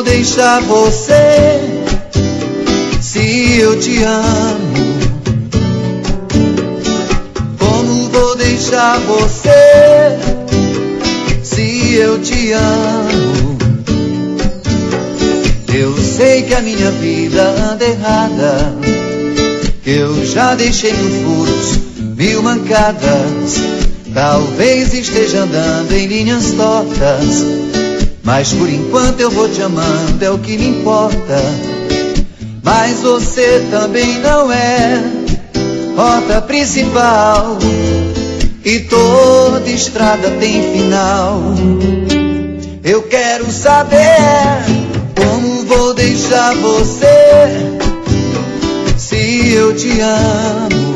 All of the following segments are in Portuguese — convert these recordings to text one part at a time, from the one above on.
vou deixar você se eu te amo? Como vou deixar você se eu te amo? Eu sei que a minha vida anda errada, que eu já deixei mil furos, mil mancadas. Talvez esteja andando em linhas tortas, mas por enquanto eu vou te amando, é o que me importa. Mas você também não é rota principal, e toda estrada tem final. Eu quero saber como vou deixar você se eu te amo.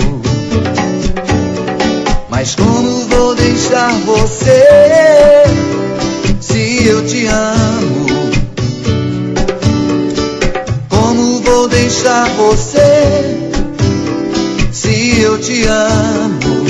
Mas como vou deixar você se eu te amo? Como vou deixar você se eu te amo?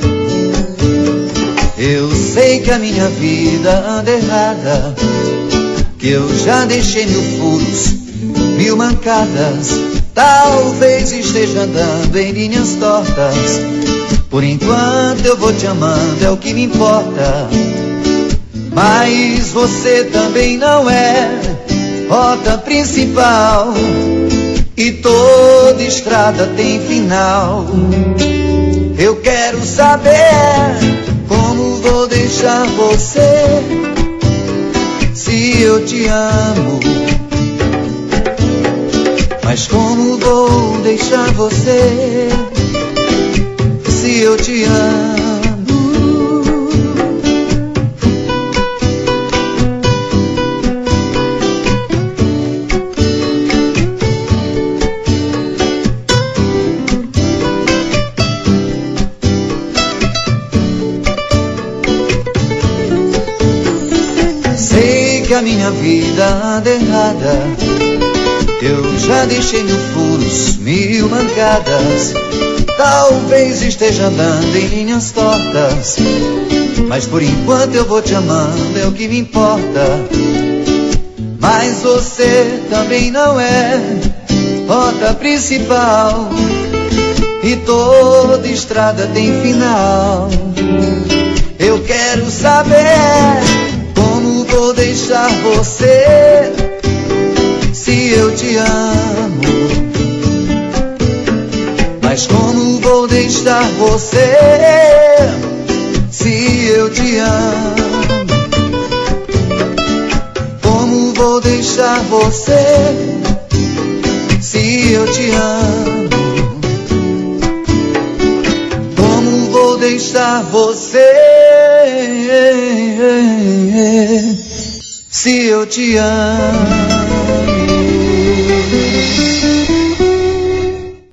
Eu sei que a minha vida anda errada, que eu já deixei mil furos, mil mancadas. Talvez esteja andando em linhas tortas. Por enquanto eu vou te amando, é o que me importa. Mas você também não é rota principal, e toda estrada tem final. Eu quero saber como vou deixar você se eu te amo. Mas como vou deixar você se eu te amo? Sei que a minha vida anda errada, eu já deixei mil furos, mil mancadas. Talvez esteja andando em linhas tortas, mas por enquanto eu vou te amando, é o que me importa. Mas você também não é rota principal, e toda estrada tem final. Eu quero saber como vou deixar você se eu te amo. Mas como vou deixar você se eu te amo? Como vou deixar você se eu te amo? Como vou deixar você se eu te amo?